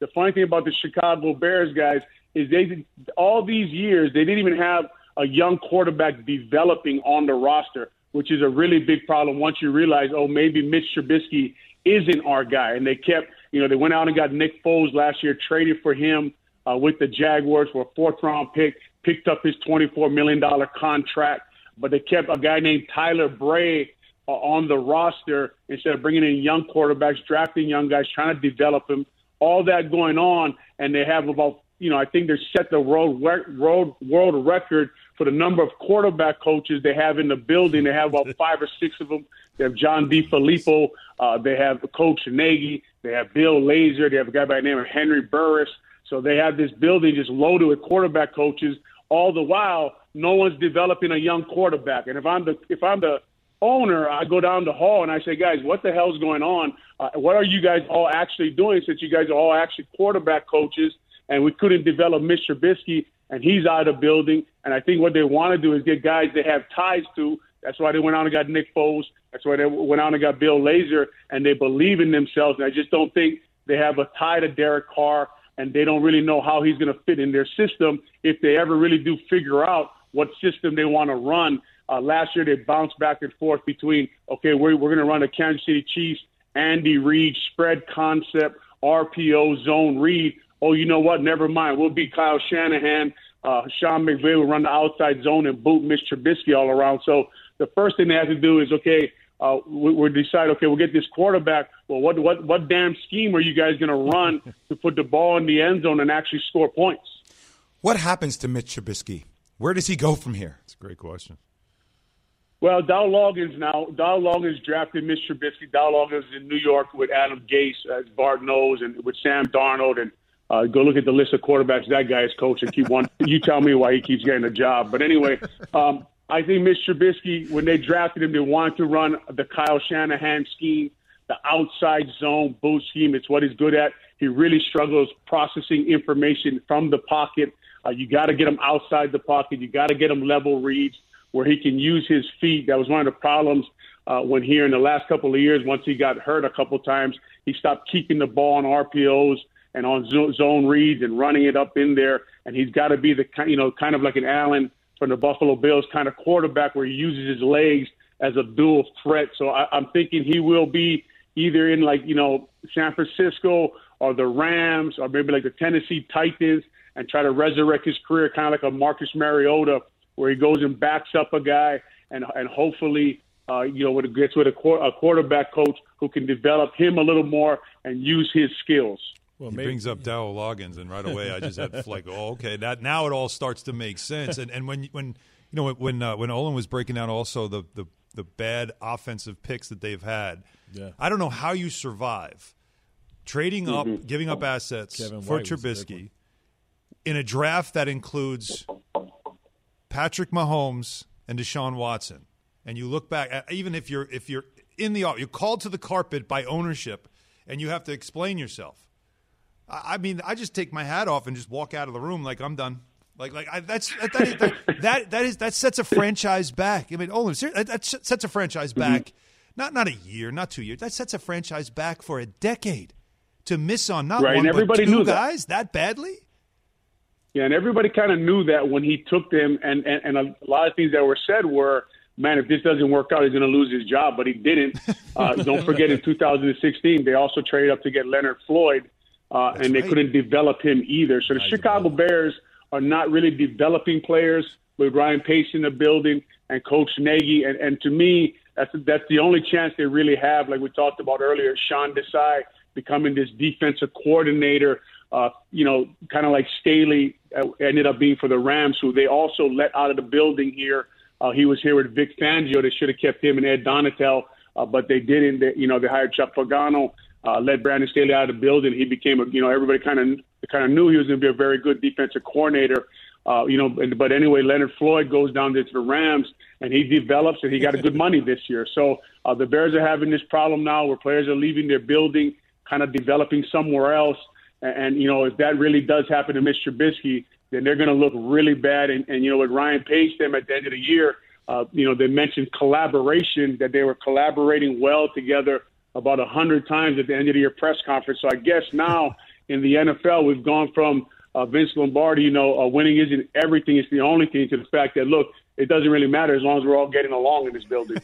Speaker 15: the funny thing about the Chicago Bears, guys, is they all these years they didn't even have a young quarterback developing on the roster, which is a really big problem once you realize, oh, maybe Mitch Trubisky isn't our guy. And they kept, you know, they went out and got Nick Foles last year, traded for him uh, with the Jaguars for a fourth-round pick, picked up his twenty-four million dollars contract, but they kept a guy named Tyler Bray uh, on the roster instead of bringing in young quarterbacks, drafting young guys, trying to develop them, all that going on, and they have about, you know, I think they're set the world, world, world record for the number of quarterback coaches they have in the building. They have about five or six of them. They have John DeFilippo. Uh, they have Coach Nagy. They have Bill Lazor. They have a guy by the name of Henry Burris. So they have this building just loaded with quarterback coaches. All the while, no one's developing a young quarterback. And if I'm the if I'm the owner, I go down the hall and I say, guys, what the hell's going on? Uh, what are you guys all actually doing since you guys are all actually quarterback coaches and we couldn't develop Mister Trubisky and he's out of the building? And I think what they want to do is get guys they have ties to. That's why they went out and got Nick Foles. That's why they went out and got Bill Lazor, and they believe in themselves. And I just don't think they have a tie to Derek Carr, and they don't really know how he's going to fit in their system if they ever really do figure out what system they want to run. Uh, last year, they bounced back and forth between, okay, we're, we're going to run the Kansas City Chiefs, Andy Reid, spread concept, R P O, zone read. Oh, you know what? Never mind. We'll beat Kyle Shanahan. Uh, Sean McVay will run the outside zone and boot Mitch Trubisky all around. So the first thing they have to do is, okay, uh, we, we decide, okay, we'll get this quarterback. Well, what what what damn scheme are you guys going to run to put the ball in the end zone and actually score points?
Speaker 3: What happens to Mitch Trubisky? Where does he go from here?
Speaker 2: That's a great question.
Speaker 15: Well, Dow Loggins now. Dow Loggins drafted Mitch Trubisky. Dow Loggins is in New York with Adam Gase, as Bart knows, and with Sam Darnold. And uh, go look at the list of quarterbacks that guy is coaching. Keep one. You tell me why he keeps getting a job. But anyway, um, I think Mitch Trubisky, when they drafted him, they wanted to run the Kyle Shanahan scheme, the outside zone boot scheme. It's what he's good at. He really struggles processing information from the pocket. Uh, you got to get him outside the pocket. You got to get him level reads where he can use his feet. That was one of the problems uh, when here in the last couple of years, once he got hurt a couple of times, he stopped keeping the ball on R P Os and on zone reads and running it up in there. And he's got to be the, you know, kind of like an Allen from the Buffalo Bills kind of quarterback where he uses his legs as a dual threat. So I, I'm thinking he will be either in like, you know, San Francisco or the Rams or maybe like the Tennessee Titans and try to resurrect his career kind of like a Marcus Mariota, where he goes and backs up a guy and and hopefully, uh, you know, gets with a, qu- a quarterback coach who can develop him a little more and use his skills.
Speaker 2: Well, he maybe. brings up Dow Loggins, and right away I just had to like, oh, okay, that now it all starts to make sense. And and when when you know when uh, when Olin was breaking down also the, the the bad offensive picks that they've had, yeah. I don't know how you survive trading mm-hmm. up, giving up assets Kevin for White Trubisky in a draft that includes Patrick Mahomes and Deshaun Watson, and you look back, even if you're if you're in the you're called to the carpet by ownership, and you have to explain yourself. I, I mean, I just take my hat off and just walk out of the room like I'm done. Like like I, that's that that, is, that that that is that sets a franchise back. I mean, oh, that, that sets a franchise back, mm-hmm. not not a year, not two years. That sets a franchise back for a decade to miss on not
Speaker 15: right,
Speaker 2: one
Speaker 15: and everybody
Speaker 2: but two
Speaker 15: knew
Speaker 2: guys that. that badly.
Speaker 15: Yeah, and everybody kind of knew that when he took them, and, and, and a lot of things that were said were, man, if this doesn't work out, he's going to lose his job, but he didn't. Uh, don't forget, in two thousand sixteen, they also traded up to get Leonard Floyd, uh, and they right. couldn't develop him either. So the Chicago Bears are not really developing players with Ryan Pace in the building and Coach Nagy, and, and to me, that's that's the only chance they really have, like we talked about earlier, Sean Desai becoming this defensive coordinator. Uh, you know, kind of like Staley uh, ended up being for the Rams, who they also let out of the building here. Uh, he was here with Vic Fangio. They should have kept him and Ed Donatel, uh, but they didn't. They, you know, they hired Chuck Pagano, uh, let Brandon Staley out of the building. He became, a, you know, everybody kind of kind of knew he was going to be a very good defensive coordinator. Uh, you know, but anyway, Leonard Floyd goes down there to the Rams, and he develops, and he got a good money this year. So uh, the Bears are having this problem now where players are leaving their building, kind of developing somewhere else. And, you know, if that really does happen to Mister Trubisky, then they're going to look really bad. And, and, you know, with Ryan Pace, them at the end of the year, uh, you know, they mentioned collaboration, that they were collaborating well together about a hundred times at the end of the year press conference. So I guess now in the N F L, we've gone from uh, Vince Lombardi, you know, uh, winning isn't everything, it's the only thing, to the fact that, look, it doesn't really matter as long as we're all getting along in this building.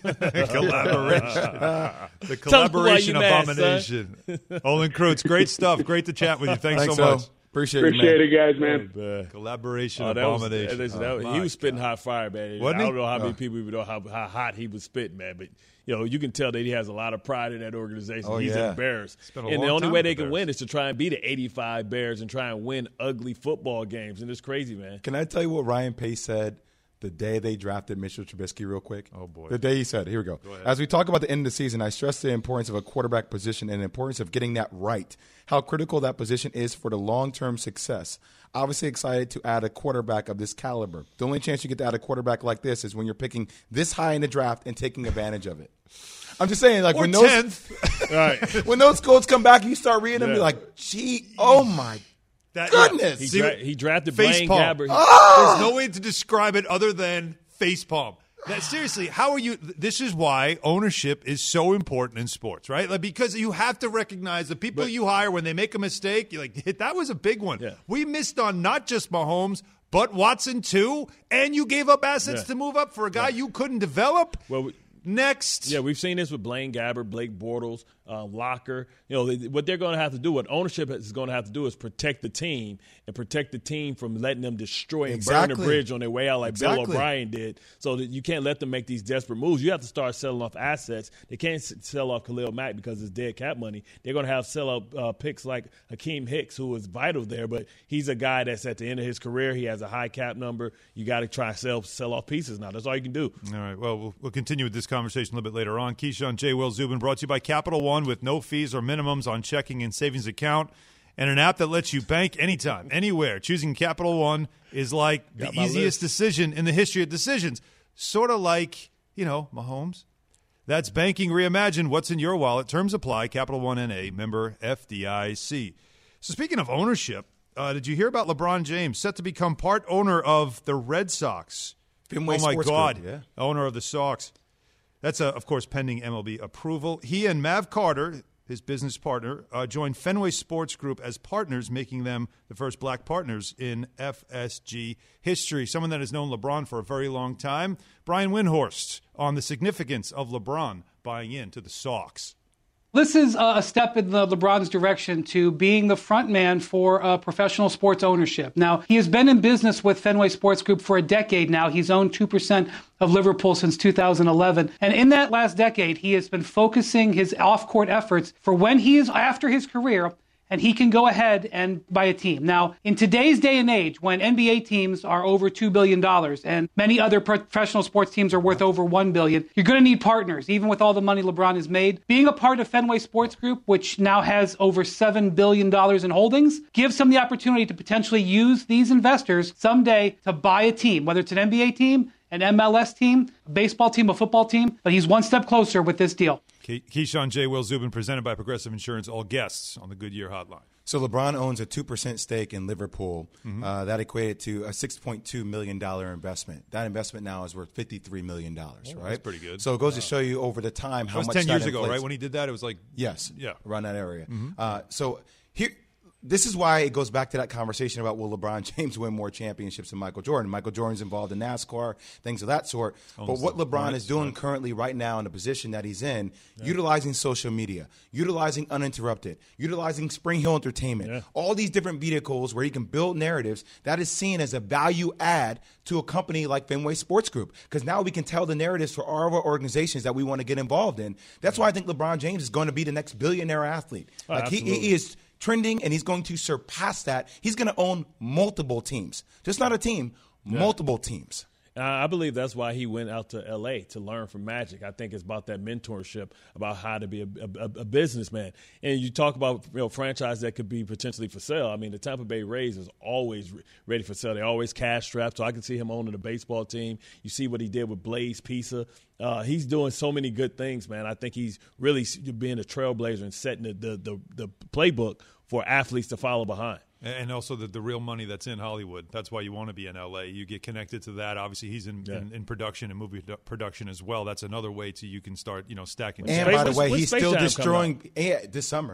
Speaker 2: Collaboration. The collaboration abomination. Olin Kreutz, great stuff. Great to chat with you. Thanks,
Speaker 3: Thanks
Speaker 2: so much.
Speaker 3: so. Appreciate,
Speaker 15: Appreciate
Speaker 3: it, man.
Speaker 15: it, guys, man.
Speaker 4: Oh,
Speaker 2: collaboration
Speaker 4: oh, that
Speaker 2: abomination.
Speaker 4: Was, listen, that was,
Speaker 2: oh,
Speaker 4: he was spitting God. hot fire, man.
Speaker 2: Wasn't
Speaker 4: I don't
Speaker 2: he?
Speaker 4: know how many
Speaker 2: oh.
Speaker 4: people even know how, how hot he was spitting, man. But, you know, you can tell that he has a lot of pride in that organization.
Speaker 3: Oh,
Speaker 4: He's
Speaker 3: yeah.
Speaker 4: in Bears.
Speaker 2: And
Speaker 4: the only way they can
Speaker 2: Bears.
Speaker 4: win is to try and beat the eighty-five Bears and try and win ugly football games. And it's crazy, man.
Speaker 3: Can I tell you what Ryan Pace said the day they drafted Mitchell Trubisky real quick?
Speaker 2: Oh, boy.
Speaker 3: The day he said it. Here we go.
Speaker 2: go
Speaker 3: As we talk about the end of the season, I stress the importance of a quarterback position and the importance of getting that right, how critical that position is for the long-term success. Obviously excited to add a quarterback of this caliber. The only chance you get to add a quarterback like this is when you're picking this high in the draft and taking advantage of it. I'm just saying, like,
Speaker 2: or
Speaker 3: when those,
Speaker 2: tenth.
Speaker 4: Right.
Speaker 3: when those quotes come back, you start reading them,
Speaker 4: Yeah.
Speaker 3: you're like, gee, oh, my
Speaker 2: That,
Speaker 3: goodness.
Speaker 4: He,
Speaker 2: See,
Speaker 4: dra- he drafted
Speaker 2: face
Speaker 4: Blaine
Speaker 2: palm.
Speaker 4: Gabbert.
Speaker 3: Ah!
Speaker 2: There's no way to describe it other than face palm. That, seriously, how are you? This is why ownership is so important in sports, right? Like, because you have to recognize the people
Speaker 4: But-
Speaker 2: you hire when they make a mistake. You're like, that was a big one.
Speaker 4: Yeah.
Speaker 2: We missed on not just Mahomes, but Watson too, and you gave up assets
Speaker 4: Yeah.
Speaker 2: to move up for a guy you couldn't develop.
Speaker 4: Well, we-
Speaker 2: Next.
Speaker 4: Yeah, we've seen this with Blaine Gabbert, Blake Bortles, uh, Locker. You know, they, what they're going to have to do, what ownership is going to have to do is protect the team and protect the team from letting them destroy and
Speaker 3: Exactly.
Speaker 4: burn the bridge on their way out like
Speaker 3: Exactly.
Speaker 4: Bill O'Brien did. So that you can't let them make these desperate moves. You have to start selling off assets. They can't s- sell off Khalil Mack because it's dead cap money. They're going to have sell off uh, picks like Hakeem Hicks, who is vital there, but he's a guy that's at the end of his career. He has a high cap number. You got to try to sell, sell off pieces now. That's all you can do.
Speaker 2: All right. Well, well, we'll continue with this conversation a little bit later on. Keyshawn, J. Will Zubin, brought to you by Capital One with no fees or minimums on checking and savings account and an app that lets you bank anytime, anywhere. Choosing Capital One is like
Speaker 4: Got
Speaker 2: the
Speaker 4: my
Speaker 2: easiest
Speaker 4: list.
Speaker 2: decision in the history of decisions. Sort of like, you know, Mahomes. That's banking reimagined. What's in your wallet? Terms apply. Capital One N A, member F D I C. So speaking of ownership, uh, did you hear about LeBron James set to become part owner of the Red Sox?
Speaker 3: Fenway
Speaker 2: oh, my
Speaker 3: Sports
Speaker 2: God.
Speaker 3: Group, yeah.
Speaker 2: Owner of the Sox. That's, uh, of course, pending M L B approval. He and Mav Carter, his business partner, uh, joined Fenway Sports Group as partners, making them the first black partners in F S G history. Someone that has known LeBron for a very long time. Brian Windhorst on the significance of LeBron buying into the Sox.
Speaker 16: This is a step in the LeBron's direction to being the front man for uh, professional sports ownership. Now, he has been in business with Fenway Sports Group for a decade now. He's owned two percent of Liverpool since two thousand eleven. And in that last decade, he has been focusing his off-court efforts for when he is after his career and he can go ahead and buy a team. Now, in today's day and age, when N B A teams are over two billion dollars and many other professional sports teams are worth over one billion dollars, you're going to need partners, even with all the money LeBron has made. Being a part of Fenway Sports Group, which now has over seven billion dollars in holdings, gives him the opportunity to potentially use these investors someday to buy a team, whether it's an N B A team, an M L S team, a baseball team, a football team, but he's one step closer with this deal.
Speaker 2: Key- Keyshawn, J. Will Zubin, presented by Progressive Insurance. All guests on the Goodyear Hotline.
Speaker 3: So LeBron owns a two percent stake in Liverpool.
Speaker 2: Mm-hmm.
Speaker 3: Uh, that equated to a six point two million dollars investment. That investment now is worth fifty-three million dollars,
Speaker 2: Oh,
Speaker 3: right?
Speaker 2: that's pretty good.
Speaker 3: So it goes to show you over the time how
Speaker 2: That was
Speaker 3: much
Speaker 2: ten
Speaker 3: that
Speaker 2: years ago,
Speaker 3: inflates.
Speaker 2: right? When he did that, it was like
Speaker 3: Yes,
Speaker 2: yeah,
Speaker 3: around that area.
Speaker 2: Mhm.
Speaker 3: Uh, so here, this is why it goes back to that conversation about will LeBron James win more championships than Michael Jordan. Michael Jordan's involved in NASCAR, things of that sort.
Speaker 2: Almost
Speaker 3: but what LeBron
Speaker 2: right,
Speaker 3: is doing
Speaker 2: right.
Speaker 3: currently right now in the position that he's in, utilizing social media, utilizing Uninterrupted, utilizing Spring Hill Entertainment,
Speaker 4: Yeah.
Speaker 3: all these different vehicles where he can build narratives, that is seen as a value add to a company like Fenway Sports Group. Because now we can tell the narratives for all of our organizations that we want to get involved in. That's why I think LeBron James is going to be the next billionaire athlete.
Speaker 4: Oh,
Speaker 3: like he,
Speaker 4: absolutely.
Speaker 3: he is trending, and he's going to surpass that. He's going to own multiple teams. Just not a team, multiple teams.
Speaker 4: Uh, I believe that's why he went out to L A to learn from Magic. I think it's about that mentorship, about how to be a, a, a businessman. And you talk about you know franchise that could be potentially for sale. I mean, the Tampa Bay Rays is always re- ready for sale. They're always cash strapped, so I can see him owning a baseball team. You see what he did with Blaze Pizza. Uh, he's doing so many good things, man. I think he's really being a trailblazer and setting the, the, the, the playbook for athletes to follow behind.
Speaker 2: And also the, the real money that's in Hollywood. That's why you want to be in L A. You get connected to that. Obviously, he's in,
Speaker 4: Yeah.
Speaker 2: in, in production and movie production as well. That's another way to you can start, you know, stacking.
Speaker 3: And
Speaker 2: checks.
Speaker 3: by the way,
Speaker 4: When's
Speaker 3: he's
Speaker 4: Space
Speaker 3: still
Speaker 4: Jam come
Speaker 3: destroying eh, this summer.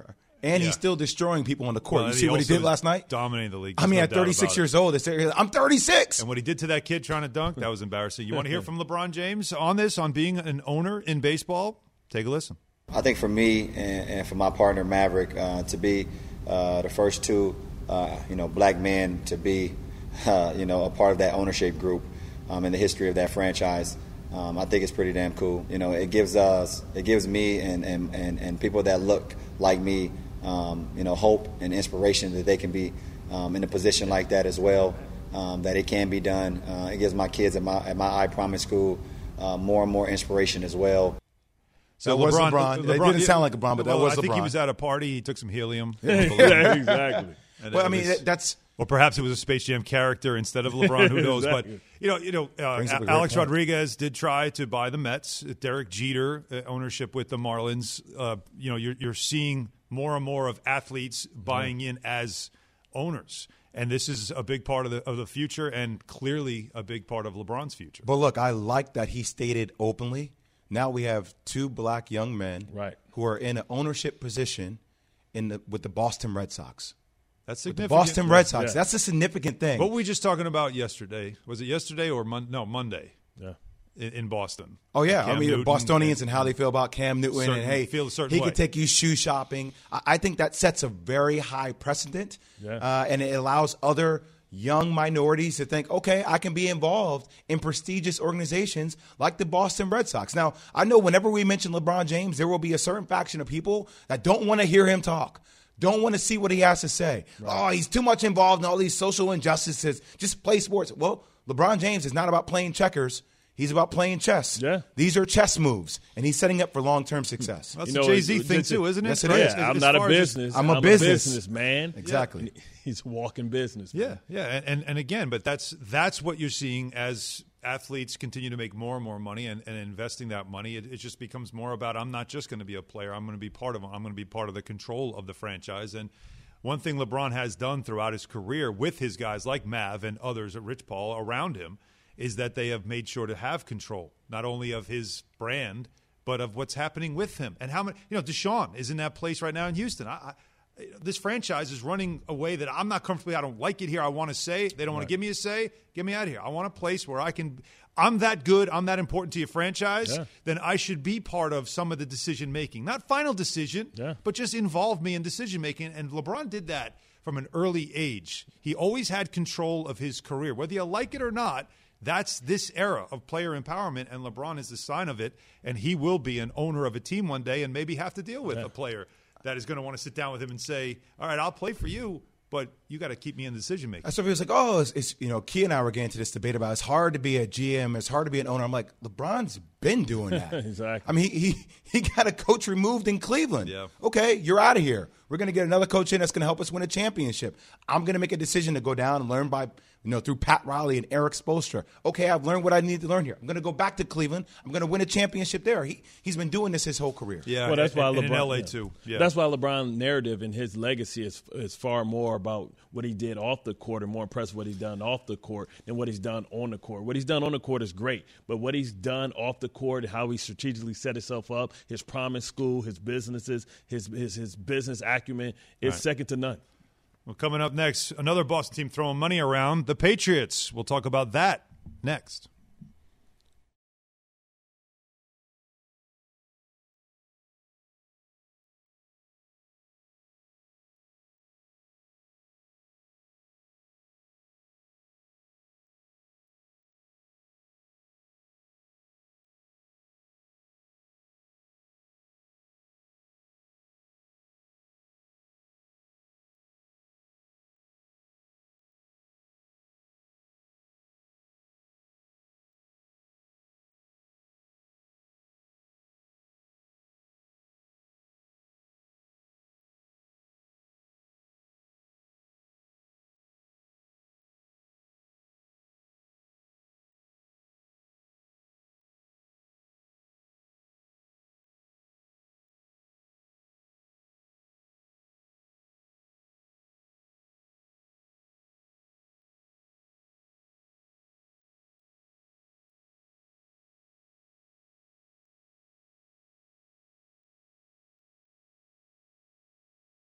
Speaker 3: And
Speaker 2: Yeah.
Speaker 3: he's still destroying people on the court.
Speaker 2: Well,
Speaker 3: you see what he did last night?
Speaker 2: Dominating the league.
Speaker 3: I mean,
Speaker 2: no
Speaker 3: at
Speaker 2: doubt
Speaker 3: thirty-six
Speaker 2: about
Speaker 3: years
Speaker 2: it.
Speaker 3: old, they say, I'm thirty-six.
Speaker 2: And what he did to that kid trying to dunk, that was embarrassing. You want to hear from LeBron James on this, on being an owner in baseball? Take a listen.
Speaker 17: I think for me and, and for my partner Maverick uh, to be uh, the first two, uh, you know, black men to be, uh, you know, a part of that ownership group um, in the history of that franchise, um, I think it's pretty damn cool. You know, it gives us, it gives me and and, and, and people that look like me, um, you know, hope and inspiration that they can be um, in a position like that as well. Um, that it can be done. Uh, it gives my kids at my at my I Promise school uh, more and more inspiration as well.
Speaker 3: So that was LeBron. It didn't sound like LeBron, but that
Speaker 2: well,
Speaker 3: was
Speaker 2: I think
Speaker 3: LeBron.
Speaker 2: he was at a party. He took some helium.
Speaker 4: Yeah, exactly.
Speaker 2: And
Speaker 3: well,
Speaker 2: it
Speaker 3: I mean,
Speaker 2: was-
Speaker 3: that's.
Speaker 2: Or perhaps it was a Space Jam character instead of LeBron. Who knows?
Speaker 4: Exactly.
Speaker 2: But you know, you know, uh,
Speaker 3: Brings up a great
Speaker 2: Alex
Speaker 3: point.
Speaker 2: Rodriguez did try to buy the Mets. Derek Jeter uh, ownership with the Marlins. Uh, you know, you're you're seeing more and more of athletes buying in as owners, and this is a big part of the of the future, and clearly a big part of LeBron's future.
Speaker 3: But look, I like that he stated openly. Now we have two black young men
Speaker 4: Right.
Speaker 3: who are in an ownership position in the with the Boston Red Sox.
Speaker 2: That's
Speaker 3: With the
Speaker 2: significant.
Speaker 3: Boston Red Sox.
Speaker 4: Yeah.
Speaker 3: That's a significant thing.
Speaker 2: What were we just talking about yesterday? Was it yesterday or mon- no Monday?
Speaker 4: Yeah.
Speaker 2: In, in Boston.
Speaker 3: Oh yeah,
Speaker 2: Cam
Speaker 3: I mean
Speaker 2: Newton
Speaker 3: Bostonians and how they feel about Cam Newton,
Speaker 2: Certain-
Speaker 3: and hey,
Speaker 2: feel a certain
Speaker 3: he
Speaker 2: way.
Speaker 3: could take you shoe shopping. I, I think that sets a very high precedent,
Speaker 4: Yeah.
Speaker 3: uh, and it allows other young minorities to think, okay, I can be involved in prestigious organizations like the Boston Red Sox. Now, I know whenever we mention LeBron James, there will be a certain faction of people that don't want to hear him talk. Don't want to see what he has to say. Oh, he's too much involved in all these social injustices. Just play sports. Well, LeBron James is not about playing checkers. He's about playing chess.
Speaker 4: Yeah.
Speaker 3: These are chess moves, and he's setting up for long-term success.
Speaker 2: That's
Speaker 4: You
Speaker 2: the
Speaker 4: know,
Speaker 2: Jay-Z
Speaker 4: it-
Speaker 2: thing
Speaker 4: it-
Speaker 2: too, isn't it?
Speaker 3: Yes, it
Speaker 2: Right?
Speaker 3: is.
Speaker 2: As-
Speaker 4: Yeah, I'm
Speaker 2: as
Speaker 4: not a
Speaker 2: far as just-
Speaker 4: business.
Speaker 3: I'm a business.
Speaker 4: businessman.
Speaker 3: Exactly.
Speaker 4: He's walking business. man.
Speaker 2: Yeah, yeah, and, and and again, but that's that's what you're seeing as athletes continue to make more and more money and, and investing that money. It, it just becomes more about I'm not just going to be a player. I'm going to be part of. I'm going to be part of the control of the franchise. And one thing LeBron has done throughout his career with his guys like Mav and others at Rich Paul around him is that they have made sure to have control not only of his brand but of what's happening with him and how many. You know, Deshaun is in that place right now in Houston. I. I This franchise is running a way that I'm not comfortable. I don't like it here. I want to say. They don't want to give me a say. Get me out of here. I want a place where I can – I'm that good. I'm that important to your franchise.
Speaker 4: Yeah.
Speaker 2: Then I should be part of some of the decision-making. Not final decision,
Speaker 4: Yeah.
Speaker 2: but just involve me in decision-making. And LeBron did that from an early age. He always had control of his career. Whether you like it or not, that's this era of player empowerment, and LeBron is the sign of it. And he will be an owner of a team one day and maybe have to deal with
Speaker 4: Yeah.
Speaker 2: a player that is going to want to sit down with him and say, all right, I'll play for you, but you got to keep me in decision making.
Speaker 3: So he was like, oh, it's, it's, you know, Key and I were getting into this debate about it's hard to be a G M, it's hard to be an owner. I'm like, LeBron's been doing that.
Speaker 4: Exactly.
Speaker 3: I mean, he, he he got a coach removed in Cleveland.
Speaker 2: Yeah.
Speaker 3: Okay, you're out of here. We're going to get another coach in that's going to help us win a championship. I'm going to make a decision to go down and learn by, you know, through Pat Riley and Eric Spoelstra. Okay, I've learned what I need to learn here. I'm going to go back to Cleveland. I'm going to win a championship there. He he's been doing this his whole career.
Speaker 2: Yeah,
Speaker 4: Well, that's
Speaker 2: and,
Speaker 4: why
Speaker 2: and
Speaker 4: LeBron
Speaker 2: in L A
Speaker 4: yeah.
Speaker 2: too. Yeah.
Speaker 4: That's why LeBron's narrative and his legacy is is far more about what he did off the court and more impressive what he's done off the court than what he's done on the court. What he's done on the court is great, but what he's done off the court, how he strategically set himself up, his promise school, his businesses, his his his business acumen is
Speaker 2: Right.
Speaker 4: second to none.
Speaker 2: Well, coming up next, another Boston team throwing money around, the Patriots. We'll talk about that next.